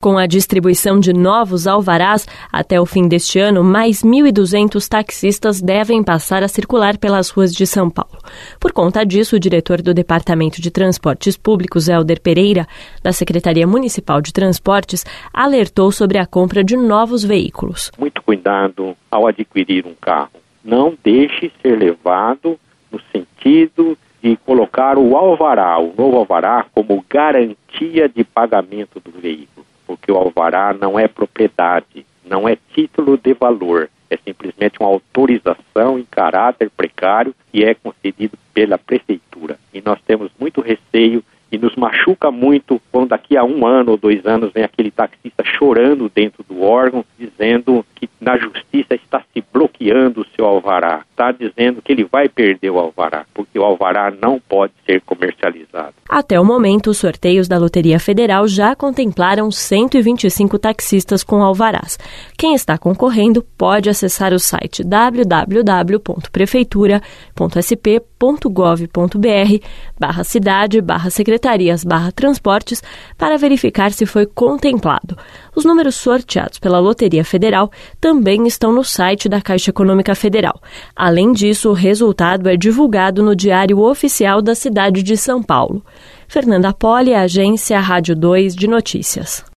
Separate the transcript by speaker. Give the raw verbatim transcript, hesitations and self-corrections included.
Speaker 1: Com a distribuição de novos alvarás, até o fim deste ano, mais mil e duzentos taxistas devem passar a circular pelas ruas de São Paulo. Por conta disso, o diretor do Departamento de Transportes Públicos, Helder Pereira, da Secretaria Municipal de Transportes, alertou sobre a compra de novos veículos.
Speaker 2: Muito cuidado ao adquirir um carro. Não deixe ser levado no sentido de colocar o alvará, o novo alvará, como garantia de pagamento do veículo. Porque o alvará não é propriedade, não é título de valor, é simplesmente uma autorização em caráter precário e é concedido pela prefeitura. E nós temos muito receio e nos machuca muito quando daqui a um ano ou dois anos vem aquele taxista chorando dentro do órgão, dizendo que na justiça está se bloqueando o seu alvará, está dizendo que ele vai perder o alvará, porque o alvará não pode ser comercializado.
Speaker 1: Até o momento, os sorteios da Loteria Federal já contemplaram cento e vinte e cinco taxistas com alvarás. Quem está concorrendo pode acessar o site w w w ponto prefeitura ponto s p ponto gov ponto b r barra cidade barra secretarias barra transportes para verificar se foi contemplado. Os números sorteados pela Loteria Federal também estão no site da Caixa Econômica Federal. Além disso, o resultado é divulgado no Diário Oficial da cidade de São Paulo. Fernanda Poli, Agência Rádio dois de Notícias.